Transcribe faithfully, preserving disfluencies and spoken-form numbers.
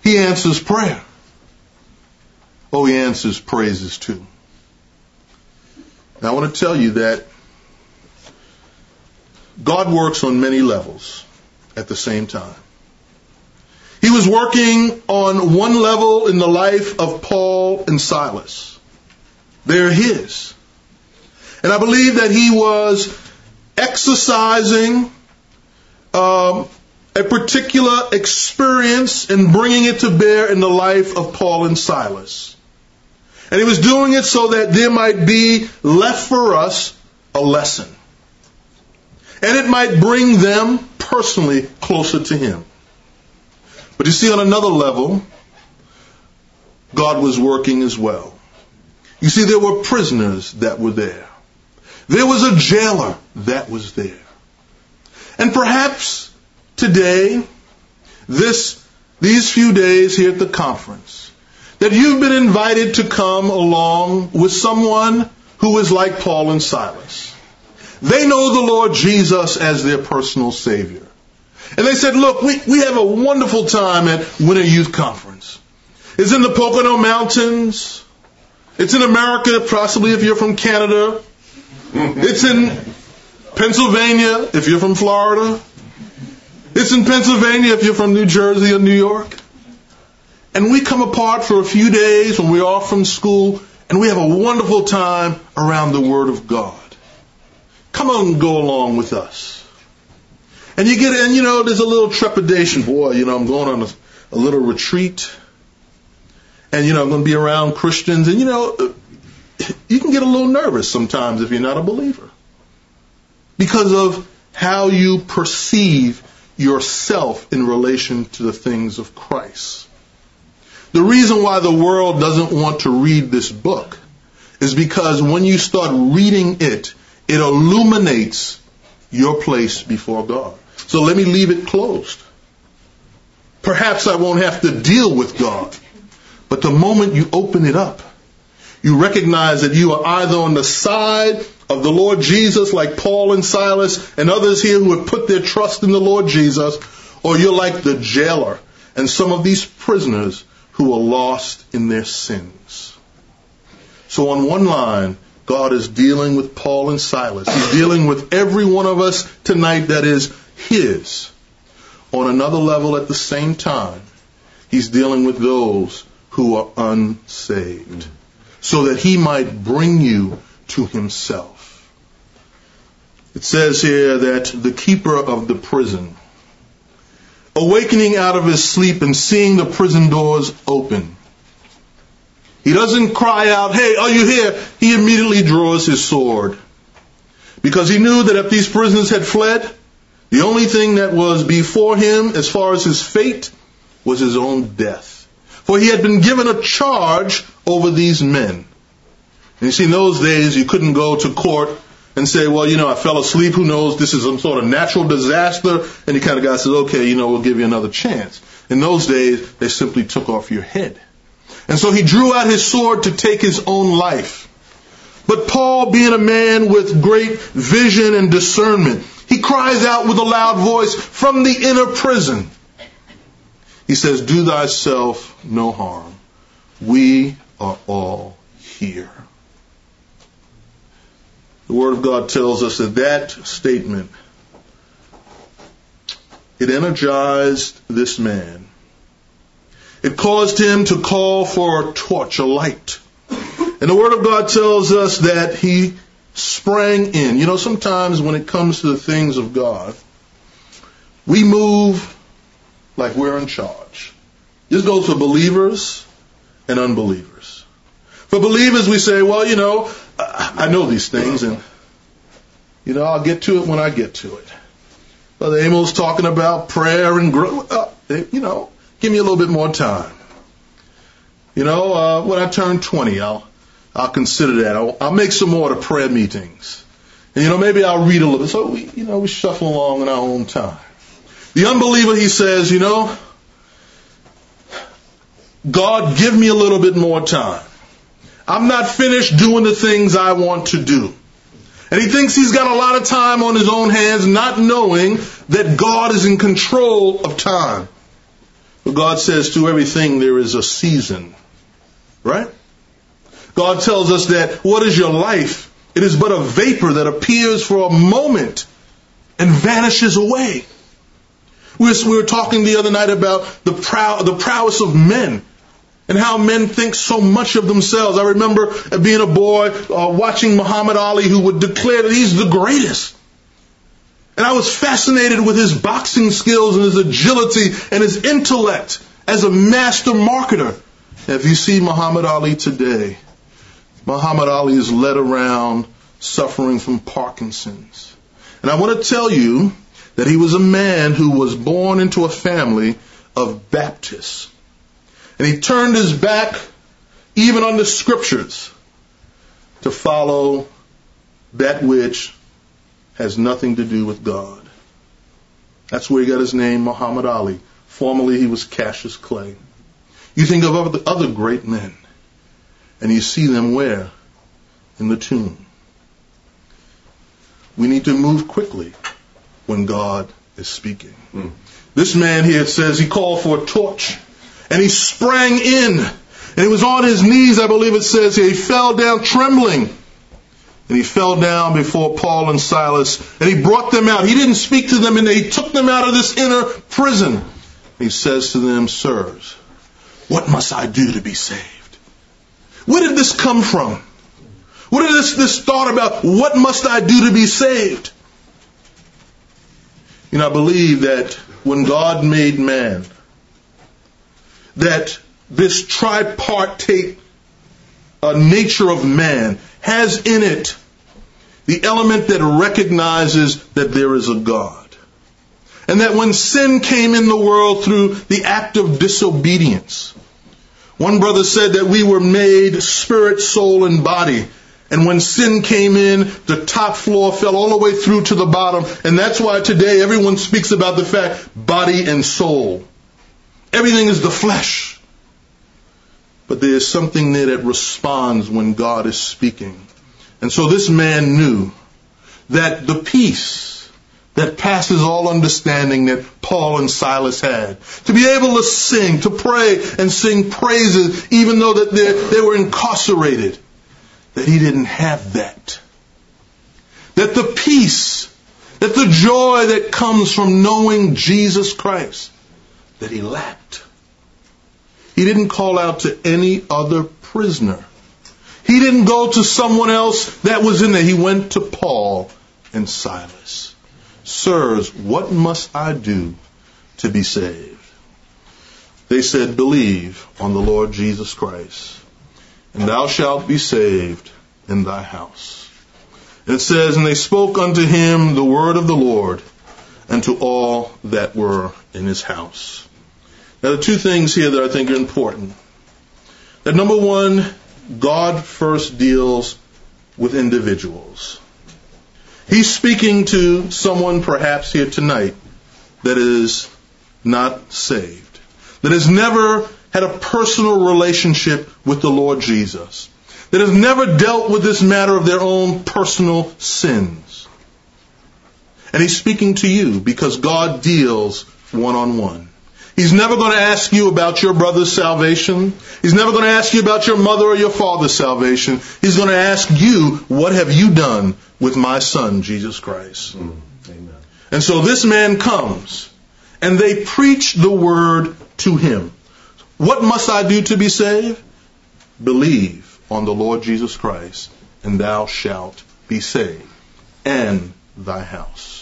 He answers prayer. Oh, he answers praises too. Now, I want to tell you that God works on many levels at the same time. He was working on one level in the life of Paul and Silas. They're his. And I believe that he was exercising um, a particular experience and bringing it to bear in the life of Paul and Silas. And he was doing it so that there might be left for us a lesson. And it might bring them personally closer to him. But you see, on another level, God was working as well. You see, there were prisoners that were there. There was a jailer that was there. And perhaps today, this, these few days here at the conference, that you've been invited to come along with someone who is like Paul and Silas. They know the Lord Jesus as their personal Savior. And they said, look, we, we have a wonderful time at Winter Youth Conference. It's in the Pocono Mountains. It's in America, possibly if you're from Canada. It's in Pennsylvania, if you're from Florida. It's in Pennsylvania, if you're from New Jersey or New York. And we come apart for a few days when we're off from school, and we have a wonderful time around the Word of God. Come on and go along with us. And you get, and you know, there's a little trepidation. Boy, you know, I'm going on a, a little retreat. And, you know, I'm going to be around Christians. And, you know, you can get a little nervous sometimes if you're not a believer. Because of how you perceive yourself in relation to the things of Christ. The reason why the world doesn't want to read this book is because when you start reading it, it illuminates your place before God. So let me leave it closed. Perhaps I won't have to deal with God. But the moment you open it up, you recognize that you are either on the side of the Lord Jesus, like Paul and Silas and others here who have put their trust in the Lord Jesus, or you're like the jailer and some of these prisoners who are lost in their sins. So on one line, God is dealing with Paul and Silas. He's dealing with every one of us tonight that is his. On another level at the same time, he's dealing with those who are unsaved, so that he might bring you to himself. It says here that the keeper of the prison, awakening out of his sleep and seeing the prison doors open, he doesn't cry out, hey, are you here? He immediately draws his sword. Because he knew that if these prisoners had fled, the only thing that was before him as far as his fate was his own death. For he had been given a charge over these men. And you see, in those days, you couldn't go to court and say, well, you know, I fell asleep. Who knows? This is some sort of natural disaster. And the kind of guy says, okay, you know, we'll give you another chance. In those days, they simply took off your head. And so he drew out his sword to take his own life. But Paul, being a man with great vision and discernment, he cries out with a loud voice from the inner prison. He says, do thyself no harm. We are all here. The Word of God tells us that that statement, it energized this man. It caused him to call for a torch, a light. And the Word of God tells us that he sprang in. You know, sometimes when it comes to the things of God, we move like we're in charge. This goes for believers and unbelievers. For believers, we say, well, you know, I know these things, and, you know, I'll get to it when I get to it. Brother Amos talking about prayer and growth. Uh, you know, give me a little bit more time. You know, uh, when I turn twenty, I'll I'll consider that. I'll, I'll make some more of the prayer meetings. And, you know, maybe I'll read a little bit. So, we, you know, we shuffle along in our own time. The unbeliever, he says, you know, God, give me a little bit more time. I'm not finished doing the things I want to do. And he thinks he's got a lot of time on his own hands, not knowing that God is in control of time. But God says to everything there is a season. Right? God tells us that what is your life? It is but a vapor that appears for a moment and vanishes away. We were, we were talking the other night about the, prow, the prowess of men and how men think so much of themselves. I remember being a boy uh, watching Muhammad Ali, who would declare that he's the greatest. And I was fascinated with his boxing skills and his agility and his intellect as a master marketer. If you see Muhammad Ali today, Muhammad Ali is led around suffering from Parkinson's. And I want to tell you that he was a man who was born into a family of Baptists. And he turned his back even on the scriptures to follow that which has nothing to do with God. That's where he got his name, Muhammad Ali. Formerly he was Cassius Clay. You think of other, other great men, and you see them where? In the tomb. We need to move quickly when God is speaking. Mm. This man here, it says he called for a torch, and he sprang in, and he was on his knees, I believe it says here. He fell down trembling, and he fell down before Paul and Silas, and he brought them out. He didn't speak to them, and he took them out of this inner prison. He says to them, sirs, what must I do to be saved? Where did this come from? What is this, this thought about what must I do to be saved? You know, I believe that when God made man, that this tripartite uh, nature of man has in it the element that recognizes that there is a God. And that when sin came in the world through the act of disobedience, one brother said that we were made spirit, soul, and body. And when sin came in, the top floor fell all the way through to the bottom. And that's why today everyone speaks about the fact, body and soul. Everything is the flesh. But there is something there that responds when God is speaking. And so this man knew that the peace that passes all understanding that Paul and Silas had, to be able to sing, to pray and sing praises, even though that they, they were incarcerated, that he didn't have that. That the peace, that the joy that comes from knowing Jesus Christ, that he lacked. He didn't call out to any other prisoner. He didn't go to someone else that was in there. He went to Paul and Silas. Sirs, what must I do to be saved? They said, believe on the Lord Jesus Christ, and thou shalt be saved in thy house. And it says, and they spoke unto him the word of the Lord, and to all that were in his house. Now, the two things here that I think are important. That number one, God first deals with individuals. He's speaking to someone perhaps here tonight that is not saved, that has never had a personal relationship with the Lord Jesus, that has never dealt with this matter of their own personal sins. And he's speaking to you because God deals one-on-one. He's never going to ask you about your brother's salvation. He's never going to ask you about your mother or your father's salvation. He's going to ask you, what have you done with my son, Jesus Christ? Mm, amen. And so this man comes, and they preach the word to him. What must I do to be saved? Believe on the Lord Jesus Christ, and thou shalt be saved, and thy house.